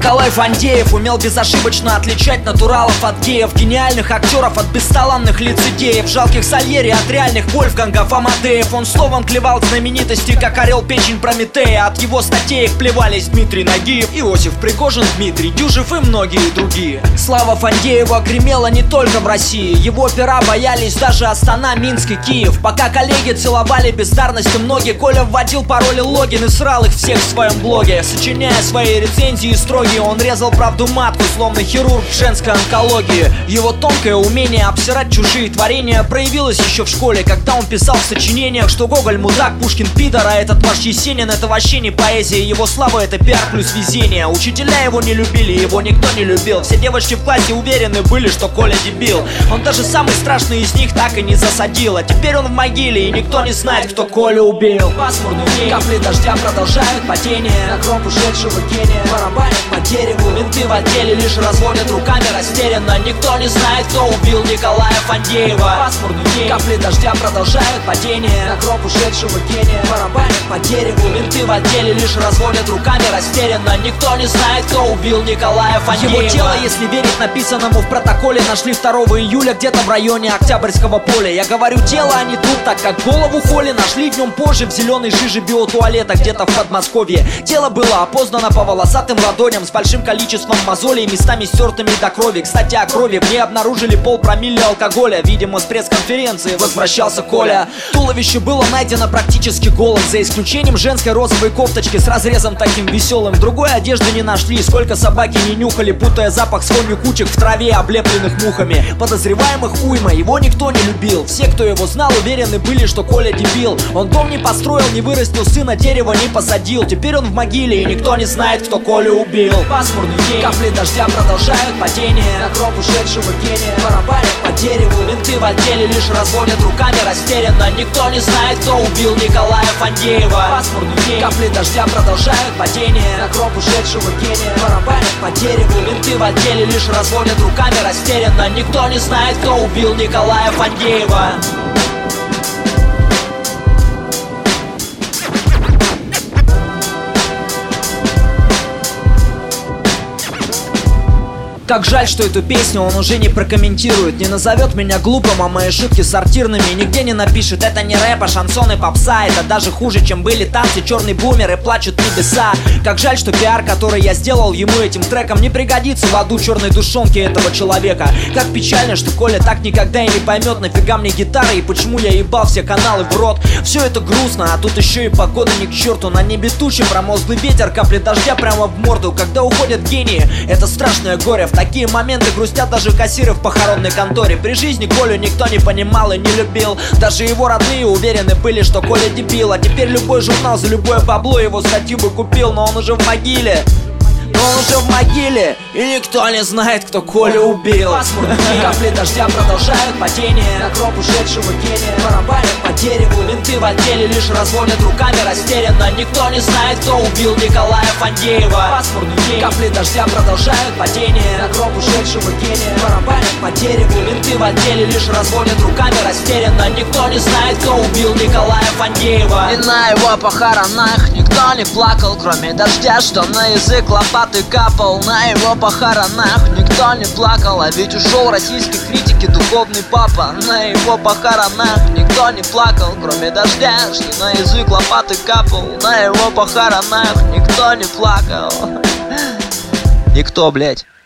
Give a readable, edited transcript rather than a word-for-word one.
Николай Фадеев умел безошибочно отличать натуралов от геев, гениальных актеров от бесталанных лицедеев, жалких Сальери от реальных Вольфгангов Амадеев. Он словом клевал знаменитости, как орел печень Прометея. От его статей плевались Дмитрий Нагиев, Иосиф Пригожин, Дмитрий Дюжев и многие другие. Слава Фадеева гремела не только в России, его пера боялись даже Астана, Минск и Киев. Пока коллеги целовали бездарностью ноги, Коля вводил пароли логин и срал их всех в своем блоге. Сочиняя свои рецензии строгие, он резал правду матку, словно хирург в женской онкологии. Его тонкое умение обсирать чужие творения проявилось еще в школе, когда он писал в сочинениях, что Гоголь мудак, Пушкин пидор, а этот ваш Есенин — это вообще не поэзия. Его слава — это пиар плюс везение. Учителя его не любили, его никто не любил. Все девочки в классе уверены были, что Коля дебил. Он даже самый страшный из них так и не засадил. А теперь он в могиле, и никто не знает, кто Колю убил. Пасмурный день, капли дождя продолжают падение. На гроб ушедшего гения барабанят по дереву. Менты в отделе лишь разводят руками растерянно. Никто не знает, кто убил Николая Фадеева. Пасмурный день, капли дождя продолжают падение. На гроб ушедшего гения барабанят по дереву. Менты в отделе лишь разводят руками растерянно. Никто не знает, кто убил Николая Фадеева. Его тело, если верить написанному в протоколе, нашли 2 июля где-то в районе Октябрьского поля. Я говорю тело, а не труп, так как голову Коли нашли днем позже в зеленой жиже биотуалета где-то в Подмосковье. Тело было опознано по волосатым ладоням с большим количеством мозолей, местами стертыми до крови. Кстати, о крови мне обнаружили полпромилле алкоголя. Видимо, с пресс-конференции возвращался Коля. Туловище было найдено практически голым, за исключением женской розовой кофточки с разрезом таким веселым. Другой одежды не нашли, сколько собаки не нюхали, путая запах с вонью кучек в траве, облепленных мухами. Подозреваемых уйма, его никто не любил. Все, кто его знал, уверены были, что Коля дебил. Он дом не построил, не вырастил сына, дерево не посадил. Теперь он в могиле, и никто не знает, кто Колю убил. Пасмурный день, капли дождя продолжают падение. На гроб ушедшего гения барабанят по дереву. Менты в отделе лишь разводят руками растерянно. Никто не знает, кто убил Николая Фадеева. Пасмурный день, капли дождя продолжают падение. На гроб ушедшего гения барабанят по дереву. Менты в отделе лишь разводят руками растерянно. Никто не знает, кто убил Николая Фадеева. Как жаль, что эту песню он уже не прокомментирует, не назовет меня глупым, а мои шутки сортирными. Нигде не напишет: это не рэп, а шансон и попса. Это даже хуже, чем были танцы, черный бумер и плачут небеса. Как жаль, что пиар, который я сделал ему этим треком, не пригодится в аду черной душонки этого человека. Как печально, что Коля так никогда и не поймет, нафига мне гитара и почему я ебал все каналы в рот. Все это грустно, а тут еще и погода ни к черту. На небе тучи, промозглый ветер, капли дождя прямо в морду. Когда уходят гении, это страшное горе. В такие моменты грустят даже кассиры в похоронной конторе. При жизни Колю никто не понимал и не любил. Даже его родные уверены были, что Коля дебил. А теперь любой журнал за любое бабло его статью бы купил. Но он уже в могиле. И никто не знает, кто Колю убил. Пасмурный день, капли дождя продолжают падение. На гроб ушедшего гения барабанят по дереву. Менты в отделе лишь разводят руками растерянно. Никто не знает, кто убил Николая Фадеева. Пасмурный день, капли дождя продолжают падение. На гроб ушедшего гения барабанят по дереву. Менты в отделе лишь разводят руками растерянно. Никто не знает, кто убил Николая Фадеева. И на его похоронах никто не плакал, кроме дождя, что на язык лопаты капал. На его похоронах никто не плакал, а ведь ушел российской критики духовный папа. На его похоронах никто не плакал, кроме дождя, что на язык лопаты капал. На его похоронах никто не плакал. Никто, блять.